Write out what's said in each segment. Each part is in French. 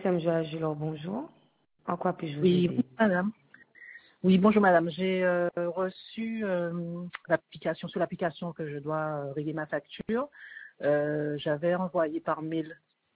GSM Joachim, bonjour. En quoi puis-je vous Oui, aider? madame. Oui, bonjour madame. J'ai reçu sur l'application que je dois régler ma facture. J'avais envoyé par mail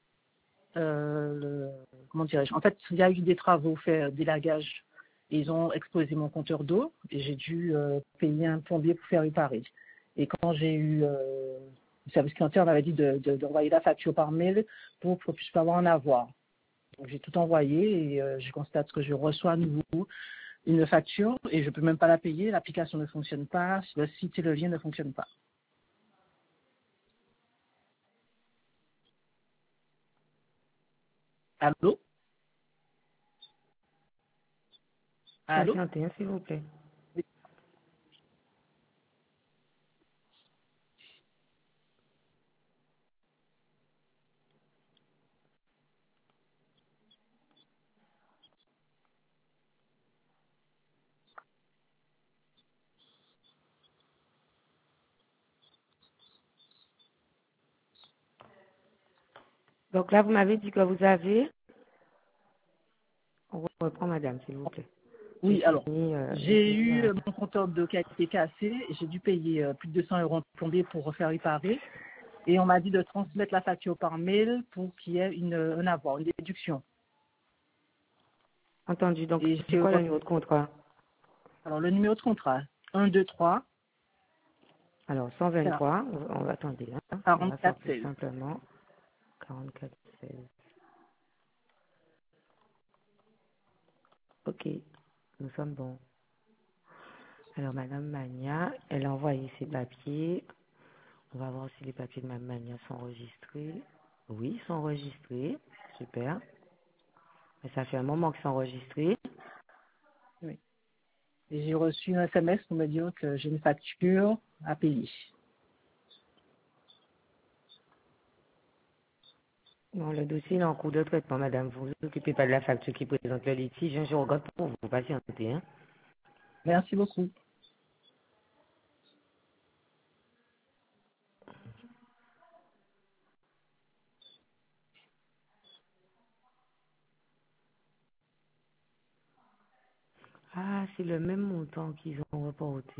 comment dirais-je? En fait, il y a eu des travaux faits d'élagage. Ils ont explosé mon compteur d'eau et j'ai dû payer un plombier pour faire réparer. Et quand j'ai eu le service clientèle, on m'avait dit d'envoyer la facture par mail pour que je puisse pas avoir un avoir. Donc j'ai tout envoyé et je constate que je reçois à nouveau une facture et je peux même pas la payer. L'application ne fonctionne pas, le site et le lien ne fonctionnent pas. Allô? Allô? Patientez, hein, s'il vous plaît. Donc là, vous m'avez dit que vous avez... On reprend, madame, s'il vous plaît. Oui, alors, J'ai j'ai fini. eu mon compteur d'eau qui a été cassé et j'ai dû payer plus de 200 € en plombier pour refaire réparer. Et on m'a dit de transmettre la facture par mail pour qu'il y ait un avoir, une déduction. Entendu. Donc, Et c'est quoi le numéro de contrat? alors, le numéro de contrat, 123 Alors, 123, on va attendre, hein. On va faire 44 plus 16. simplement. 44, 16. Ok, nous sommes bons. Alors, Madame Mania, elle a envoyé ses papiers. On va voir si les papiers de Madame Mania sont enregistrés. Oui, ils sont enregistrés. Super. Mais ça fait un moment qu'ils sont enregistrés. Oui. Et j'ai reçu un SMS pour me dire que j'ai une facture à payer. Non, le dossier est en cours de traitement, madame. Vous ne vous occupez pas de la facture qui présente le litige. Je regarde pour vous patienter. Hein. Merci beaucoup. Ah, c'est le même montant qu'ils ont reporté.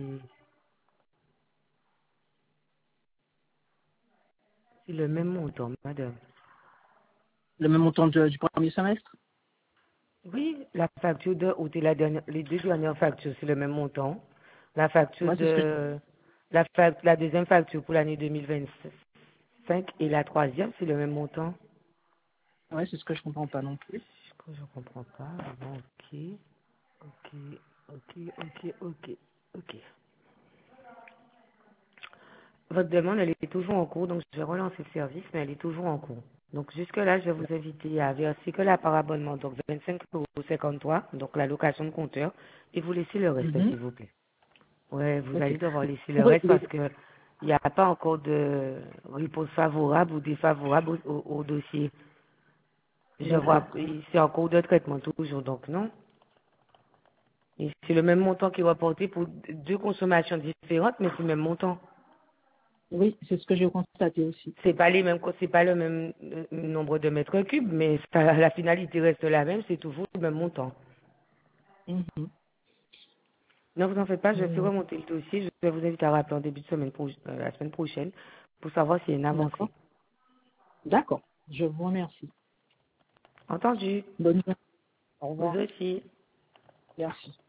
C'est le même montant, madame. Le même montant du premier semestre? Oui, la facture de août et les deux dernières factures, c'est le même montant. La facture Ouais, c'est ce que de la deuxième facture pour l'année 2025 et la troisième, c'est le même montant. ouais, c'est ce que je comprends pas non plus. Je comprends pas. Bon, ok, ok, ok. Votre demande, elle est toujours en cours, donc je vais relancer le service, mais elle est toujours en cours. Donc jusque-là, je vais vous inviter à verser que la part abonnement, donc 25,53 €, donc la location de compteur, et vous laissez le reste, Mhm. s'il vous plaît. Ouais, vous Ok. allez devoir laisser le Pour reste régler, parce que il n'y a pas encore de réponse favorable ou défavorable au dossier. Je d'accord. vois, c'est en cours de traitement toujours, donc non. Et c'est le même montant qui est reporté pour deux consommations différentes, mais c'est le même montant. Oui, c'est ce que j'ai constaté aussi. C'est pas le même nombre de mètres cubes, mais la finalité reste la même, c'est toujours le même montant. Mhm. Ne vous en faites pas, je fais Mhm. remonter le dossier, je vais vous inviter à rappeler en début de semaine la semaine prochaine pour savoir s'il y a une D'accord. avancée. D'accord. Je vous remercie. Entendu. Bonne journée. Au Vous revoir. aussi. Merci.